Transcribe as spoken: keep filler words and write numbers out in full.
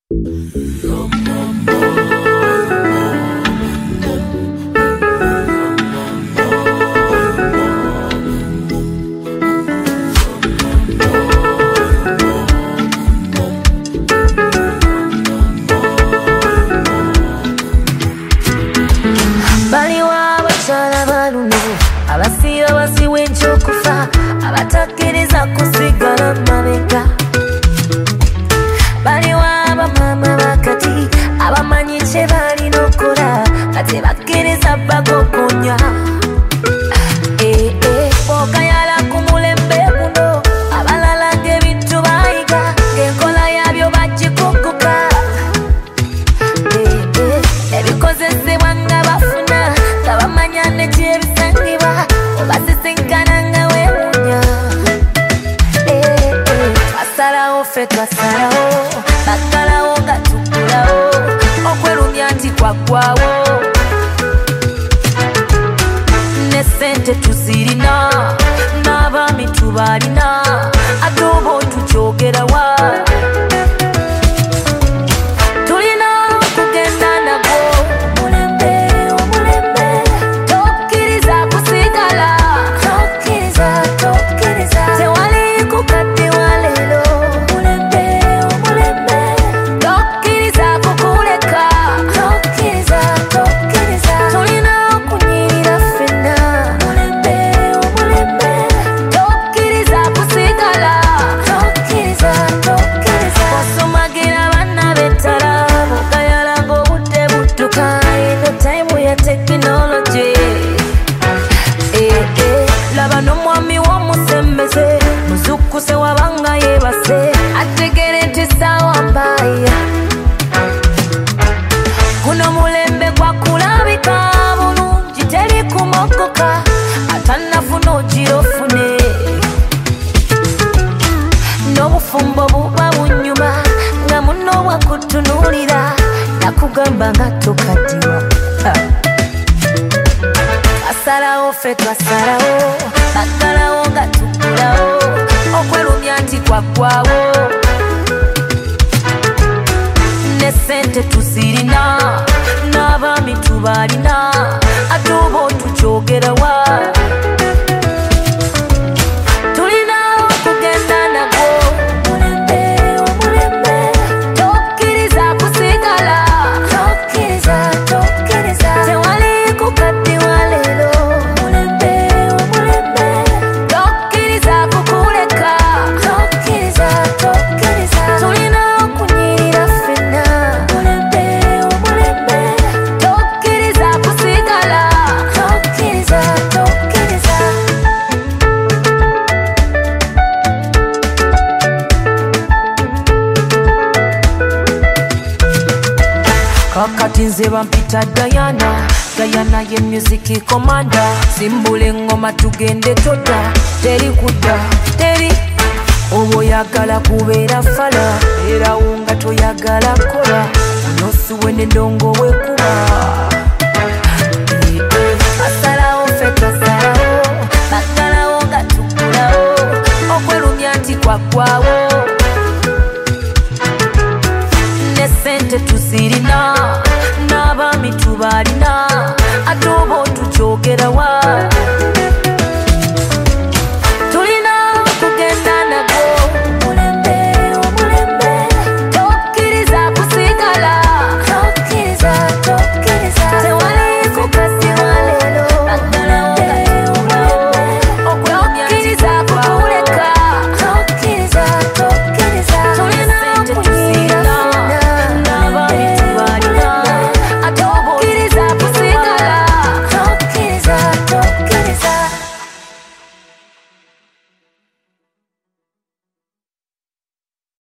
abasiba basiwe enky'okufa abatakkiriza kusigala mabega baliwo abamaama bakati abamanyi kye balina okukola nga tebakkiriza bagogonya bw'okayala ku mulembe guno abalala ng'ebintu bayiga ng'enkola yabyo bagikukuka ebikozesebwa nga bafuna nga bamanya nekyebisangibwa obasisinkana nga weewunya twasalawo ffe twasalawo baggalawo nga tuggulawo okwerumya nti kwaggwawo ne ssente tuzirina n'abaami tubalina ate oba otukyogerawa tulina okugenda nagwo omulembe omulembe tokkiriza kusigala tokkiriza tokkiriza tewali kukaddiwa leero omulembe omulembe tokkiriza kukuleka tokkiriza tokkiriza tulina okunyirira ffenna omulembe omulembe tokkiriza kusigala tokkiriza tokkiriza osomagira banna b'ettala bugayala ng'obudde budduka eno tayimu ya tekinologi laba n'omwami w'omusembeze muzukkuse wabanga yeebase ategere nti ssaawa mbaaya guno mulembe gwakulabika bulungi teri kumogoka atannafuna ogirofune n'obufumbo buba bunyuma nga muno bwakutunuulira nakugamba nga tokaddiwa twasalawo ffe twasalawo baggalawo nga tuggulawo okwerumya nti kwaggwawo ne ssente tuzirina n'abaami tubalina ate oba otukyogerawa tulina okugenda nagwo omulembe omulembe tokkiriza kusigala tokkiriza tokkiriza tewali kukaddiwa leero omulembe omulembe tokkiriza kukuleka tokkiriza tokkiriza tulina okunyirira ffenna omulembe omulembe tokkiriza kusigala tokkiriza tokkiriza kakati nze bampita Diana Diana ye music commander simbula engoma tugende toda teri kudda teri oba oyagala kubeera fala erawo nga toyagala kola onosuwe n'endongo wekuba twasalawo ffe twasalawo baggalawo nga tuggulawo okwerumya nti kwaggwawo ne ssente tuzirina